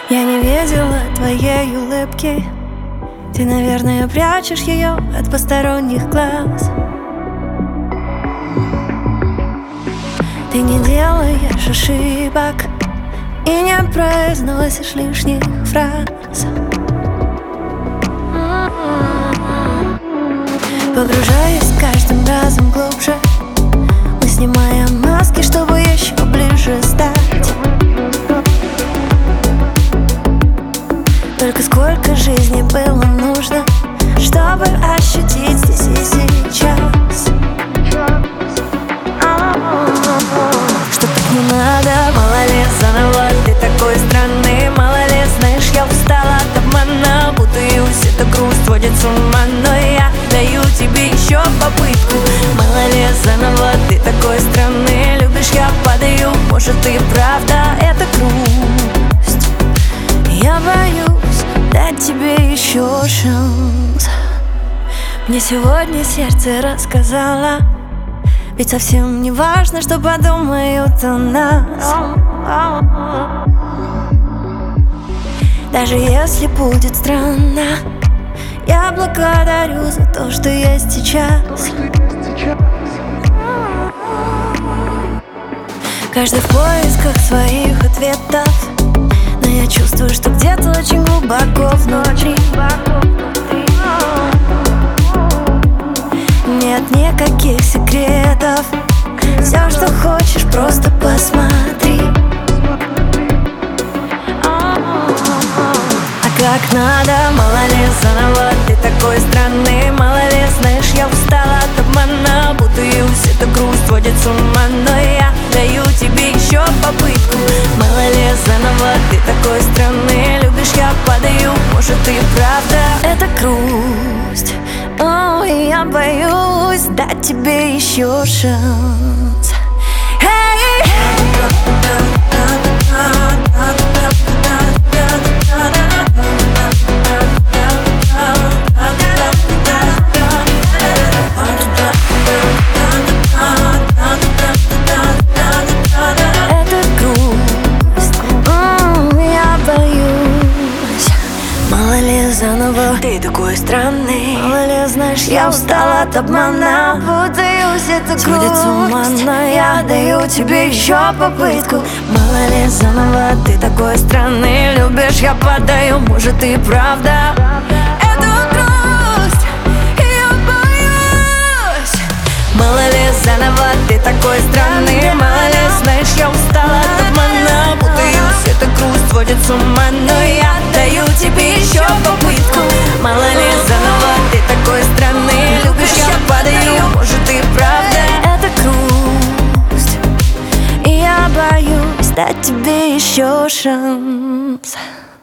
Я не видела твоей улыбки. Ты, наверное, прячешь ее от посторонних глаз. Ты не делаешь ошибок и не произносишь лишних фраз. Погружаясь каждым разом глубже, мы снимаем маски, чтобы еще ближе стать. Только сколько жизни было нужно, чтобы ощутить здесь и сейчас. Что так не надо, мало ли заново. Ты такой странный, мало ли, знаешь, я устала от обмана. Путаюсь, эта грусть сводит с ума, но я даю тебе еще попытку. Мало ли заново, ты такой странный, любишь, я падаю. Может и правда это грусть. Я боюсь дать тебе еще шанс. Мне сегодня сердце рассказало, ведь совсем не важно, что подумают о нас. Даже если будет странно, я благодарю за то, что есть сейчас. Каждый в поисках своих ответов, но я чувствую, что где-то очень глубоко внутри нет никаких секретов. Все, что хочешь, просто посмотри. А как надо, мало ли заново. Ты такой странный, мало ли, знаешь, я устала от обмана. Путаюсь, эта грусть сводит с ума, но я даю тебе еще попытку. Мало ли заново, ты такой странный, любишь, я падаю. Может и правда это грусть. О, я боюсь дать тебе еще шанс. Заново. Ты такой странный, мало ли, знаешь, я устала от обмана. Путаюсь, это сводит с ума, но я даю тебе еще попытку. Мало ли заново, ты такой странный, любишь, я падаю. Может и правда это грусть, я боюсь. Мало ли заново, ты такой странный, мало ли, знаешь, я устала от обмана. Путаюсь, эта грусть сводит с ума, но я даю тебе еще попытку. Мало ли заново, ты такой странный, любишь, я падаю. Может и правда это грусть, и я боюсь дать тебе еще шанс.